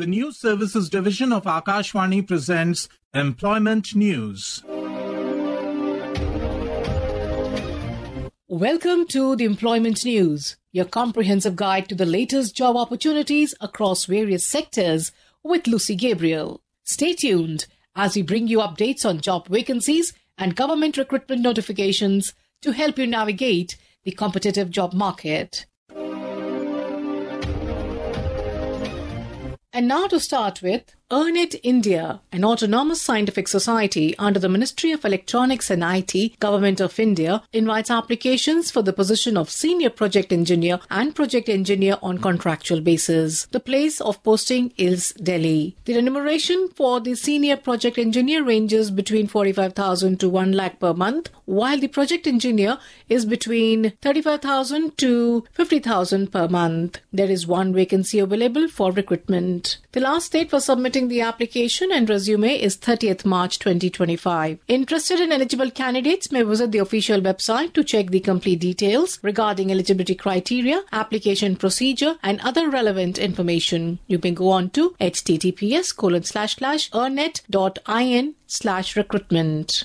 The News Services Division of Akashvani presents Employment News. Welcome to the Employment News, your comprehensive guide to the latest job opportunities across various sectors with Lucy Gabriel. Stay tuned as we bring you updates on job vacancies and government recruitment notifications to help you navigate the competitive job market. And now to start with, EarnIT India, an autonomous scientific society under the Ministry of Electronics and IT, Government of India, invites applications for the position of Senior Project Engineer and Project Engineer on contractual basis. The place of posting is Delhi. The remuneration for the Senior Project Engineer ranges between 45,000 to 1 lakh per month, while the Project Engineer is between 35,000 to 50,000 per month. There is one vacancy available for recruitment. The last date for submitting the application and resume is 30th March 2025. Interested and eligible candidates may visit the official website to check the complete details regarding eligibility criteria, application procedure, and other relevant information. You may go on to https://earnet.in/recruitment.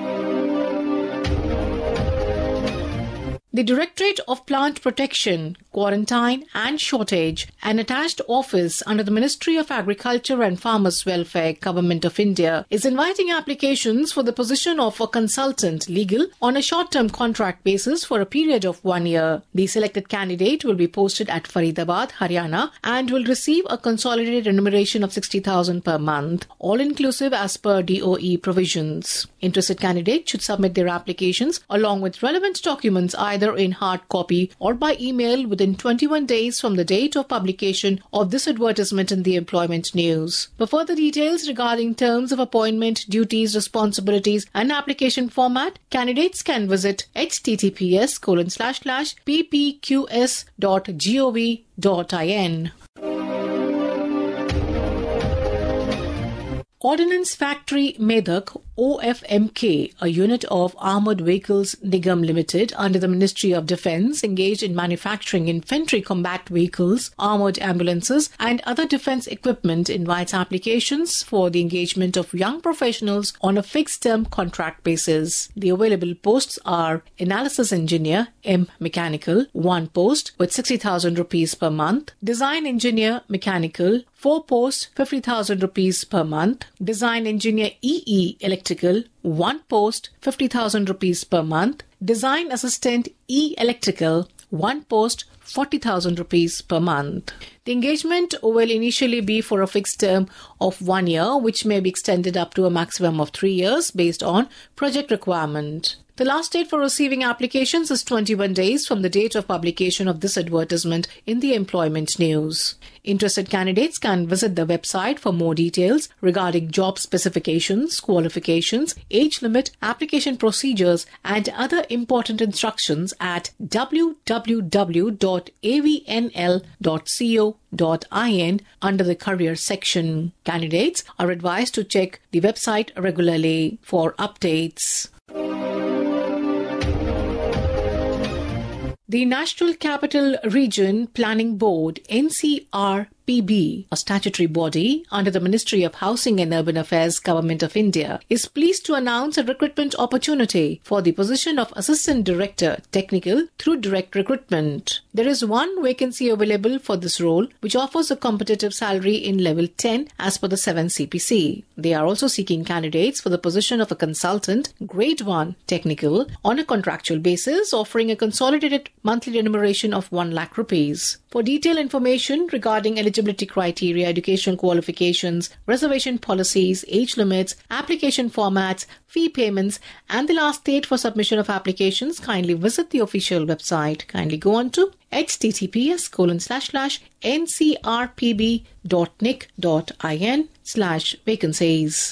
The Directorate of Plant Protection, Quarantine and Shortage, an attached office under the Ministry of Agriculture and Farmers Welfare, Government of India, is inviting applications for the position of a consultant legal on a short-term contract basis for a period of 1 year. The selected candidate will be posted at Faridabad, Haryana, and will receive a consolidated remuneration of 60,000 per month, all-inclusive as per DOE provisions. Interested candidates should submit their applications along with relevant documents either in hard copy or by email within 21 days from the date of publication of this advertisement in the Employment News. For further details regarding terms of appointment, duties, responsibilities, and application format, candidates can visit https://ppqs.gov.in. Ordnance Factory Medak OFMK, a unit of Armoured Vehicles Nigam Limited under the Ministry of Defence, engaged in manufacturing infantry combat vehicles, armoured ambulances and other defence equipment, invites applications for the engagement of young professionals on a fixed-term contract basis. The available posts are Analysis Engineer, M Mechanical, 1 post with 60,000 rupees per month, Design Engineer Mechanical, 4 posts, 50,000 rupees per month, Design Engineer EE Electrical, 1 post, 50,000 rupees per month, Design Assistant E Electrical, 1 post, 40,000 rupees per month. The engagement will initially be for a fixed term of 1 year, which may be extended up to a maximum of 3 years based on project requirement. The last date for receiving applications is 21 days from the date of publication of this advertisement in the Employment News. Interested candidates can visit the website for more details regarding job specifications, qualifications, age limit, application procedures, and other important instructions at www.avnl.co.in under the Career section. Candidates are advised to check the website regularly for updates. The National Capital Region Planning Board, NCRPB, a statutory body under the Ministry of Housing and Urban Affairs, Government of India, is pleased to announce a recruitment opportunity for the position of Assistant Director, Technical, through direct recruitment. There is one vacancy available for this role, which offers a competitive salary in level 10 as per the 7 CPC. They are also seeking candidates for the position of a consultant, grade 1, technical, on a contractual basis, offering a consolidated monthly remuneration of 1 lakh rupees. For detailed information regarding eligibility criteria, educational qualifications, reservation policies, age limits, application formats, fee payments, and the last date for submission of applications, kindly visit the official website. Kindly go on to https://ncrpb.nic.in/vacancies.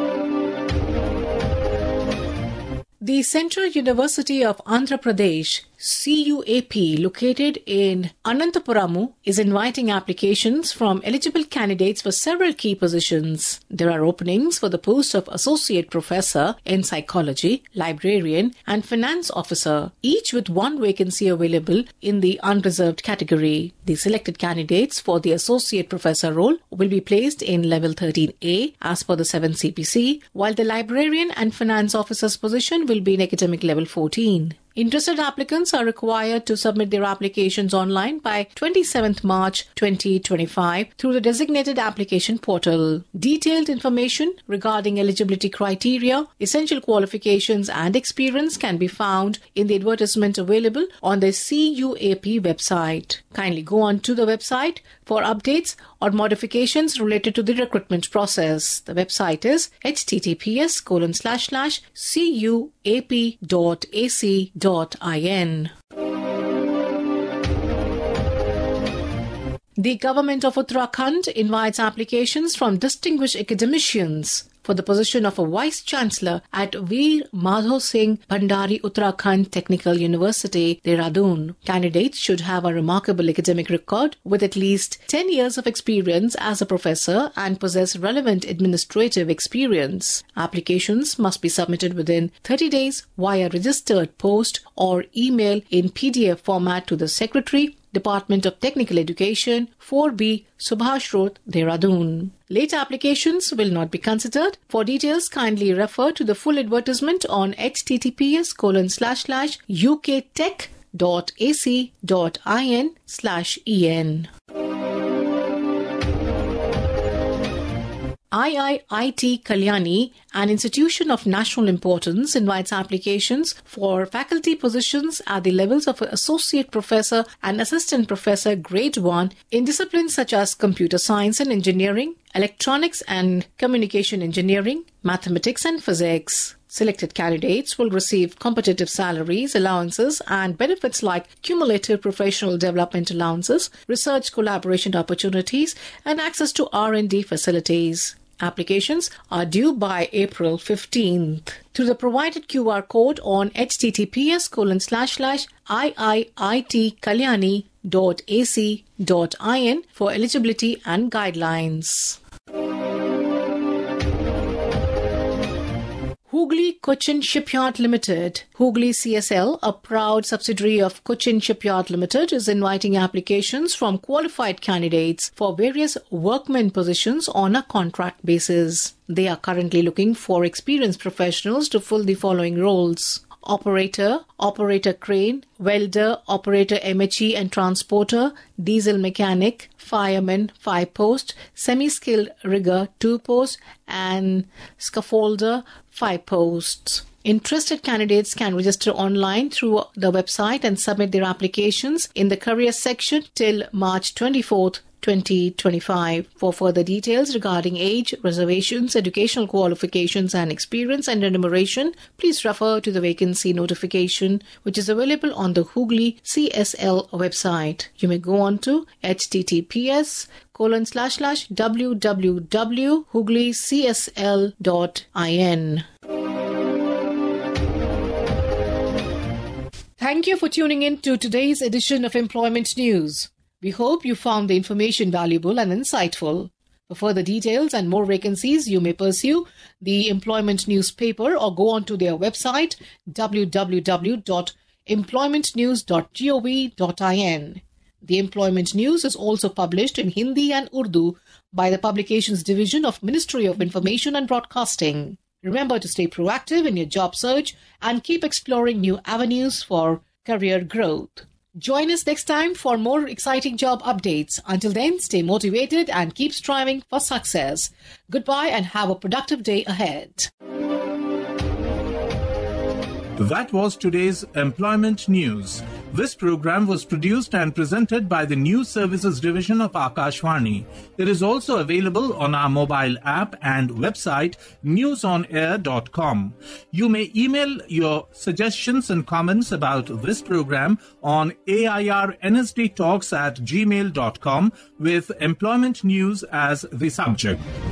The Central University of Andhra Pradesh, CUAP, located in Anantapuramu, is inviting applications from eligible candidates for several key positions. There are openings for the post of Associate Professor in Psychology, Librarian, and Finance Officer, each with one vacancy available in the unreserved category. The selected candidates for the Associate Professor role will be placed in Level 13A as per the 7 CPC, while the Librarian and Finance Officer's position will be in Academic Level 14. Interested applicants are required to submit their applications online by 27th March 2025 through the designated application portal. Detailed information regarding eligibility criteria, essential qualifications and experience can be found in the advertisement available on the CUAP website. Kindly go on to the website for updates or modifications related to the recruitment process. The website is https://cuap.ac.in. The Government of Uttarakhand invites applications from distinguished academicians for the position of a Vice-Chancellor at Veer Madhav Singh Bhandari Uttarakhand Technical University, Dehradun. Candidates should have a remarkable academic record with at least 10 years of experience as a professor and possess relevant administrative experience. Applications must be submitted within 30 days via registered post or email in PDF format to the Secretary, Department of Technical Education, 4B, Subhash Road, Dehradun. Late applications will not be considered. For details, kindly refer to the full advertisement on https://uktech.ac.in/en. IIIT Kalyani, an institution of national importance, invites applications for faculty positions at the levels of Associate Professor and Assistant Professor Grade 1 in disciplines such as Computer Science and Engineering, Electronics and Communication Engineering, Mathematics and Physics. Selected candidates will receive competitive salaries, allowances, and benefits like cumulative professional development allowances, research collaboration opportunities, and access to R&D facilities. Applications are due by April 15th. Through the provided QR code on https://iiitkalyani.ac.in for eligibility and guidelines. Hooghly Cochin Shipyard Limited, Hooghly CSL, a proud subsidiary of Cochin Shipyard Limited, is inviting applications from qualified candidates for various workmen positions on a contract basis. They are currently looking for experienced professionals to fill the following roles: operator, operator crane, welder, operator MHE and transporter, diesel mechanic, fireman 5 post, semi-skilled rigger 2 post, and scaffolder 5 posts. Interested candidates can register online through the website and submit their applications in the career section till March 24th, 2025. For further details regarding age, reservations, educational qualifications and experience and remuneration, please refer to the vacancy notification which is available on the Hooghly CSL website. You may go on to https://www.hooglycsl.in. Thank you for tuning in to today's edition of Employment News. We hope you found the information valuable and insightful. For further details and more vacancies, you may pursue the Employment newspaper or go on to their website www.employmentnews.gov.in. The Employment News is also published in Hindi and Urdu by the Publications Division of Ministry of Information and Broadcasting. Remember to stay proactive in your job search and keep exploring new avenues for career growth. Join us next time for more exciting job updates. Until then, stay motivated and keep striving for success. Goodbye and have a productive day ahead. That was today's Employment News. This program was produced and presented by the News Services Division of Akashvani. It is also available on our mobile app and website newsonair.com. You may email your suggestions and comments about this program on airnsdtalks@gmail.com with Employment News as the subject.